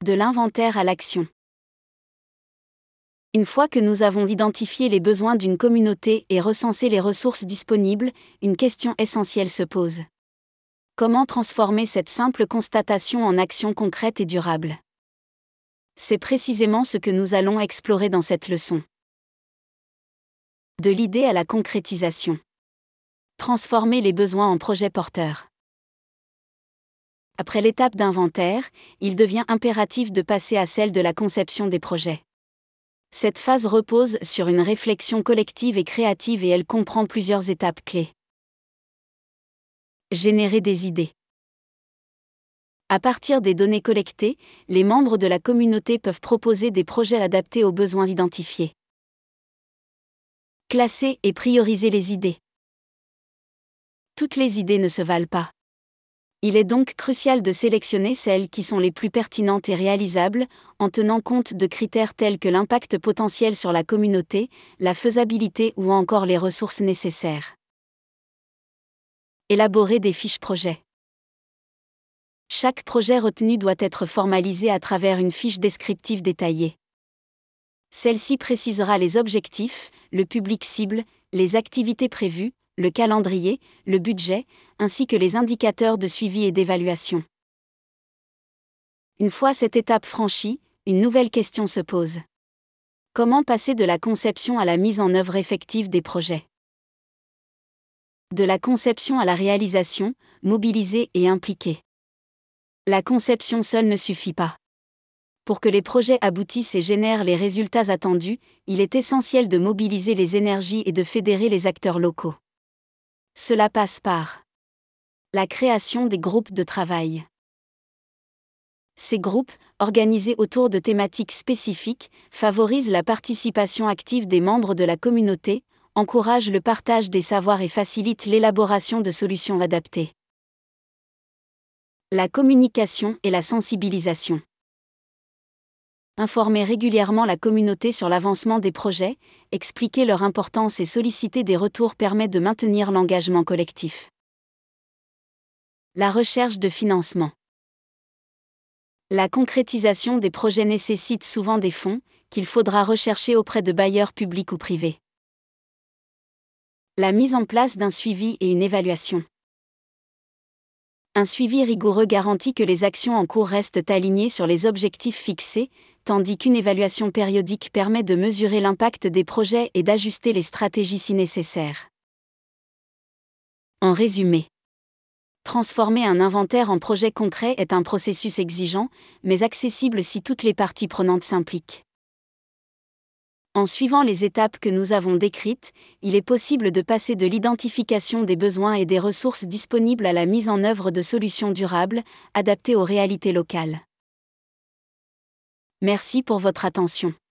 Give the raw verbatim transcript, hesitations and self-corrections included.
De l'inventaire à l'action. Une fois que nous avons identifié les besoins d'une communauté et recensé les ressources disponibles, une question essentielle se pose. Comment transformer cette simple constatation en action concrète et durable ? C'est précisément ce que nous allons explorer dans cette leçon. De l'idée à la concrétisation. Transformer les besoins en projets porteurs. Après l'étape d'inventaire, il devient impératif de passer à celle de la conception des projets. Cette phase repose sur une réflexion collective et créative et elle comprend plusieurs étapes clés. Générer des idées. À partir des données collectées, les membres de la communauté peuvent proposer des projets adaptés aux besoins identifiés. Classer et prioriser les idées. Toutes les idées ne se valent pas. Il est donc crucial de sélectionner celles qui sont les plus pertinentes et réalisables, en tenant compte de critères tels que l'impact potentiel sur la communauté, la faisabilité ou encore les ressources nécessaires. Élaborer des fiches projets. Chaque projet retenu doit être formalisé à travers une fiche descriptive détaillée. Celle-ci précisera les objectifs, le public cible, les activités prévues, le calendrier, le budget, ainsi que les indicateurs de suivi et d'évaluation. Une fois cette étape franchie, une nouvelle question se pose. Comment passer de la conception à la mise en œuvre effective des projets ? De la conception à la réalisation, mobiliser et impliquer. La conception seule ne suffit pas. Pour que les projets aboutissent et génèrent les résultats attendus, il est essentiel de mobiliser les énergies et de fédérer les acteurs locaux. Cela passe par la création des groupes de travail. Ces groupes, organisés autour de thématiques spécifiques, favorisent la participation active des membres de la communauté, encouragent le partage des savoirs et facilitent l'élaboration de solutions adaptées. La communication et la sensibilisation. Informer régulièrement la communauté sur l'avancement des projets, expliquer leur importance et solliciter des retours permet de maintenir l'engagement collectif. La recherche de financement. La concrétisation des projets nécessite souvent des fonds, qu'il faudra rechercher auprès de bailleurs publics ou privés. La mise en place d'un suivi et une évaluation. Un suivi rigoureux garantit que les actions en cours restent alignées sur les objectifs fixés, tandis qu'une évaluation périodique permet de mesurer l'impact des projets et d'ajuster les stratégies si nécessaire. En résumé, transformer un inventaire en projet concret est un processus exigeant, mais accessible si toutes les parties prenantes s'impliquent. En suivant les étapes que nous avons décrites, il est possible de passer de l'identification des besoins et des ressources disponibles à la mise en œuvre de solutions durables, adaptées aux réalités locales. Merci pour votre attention.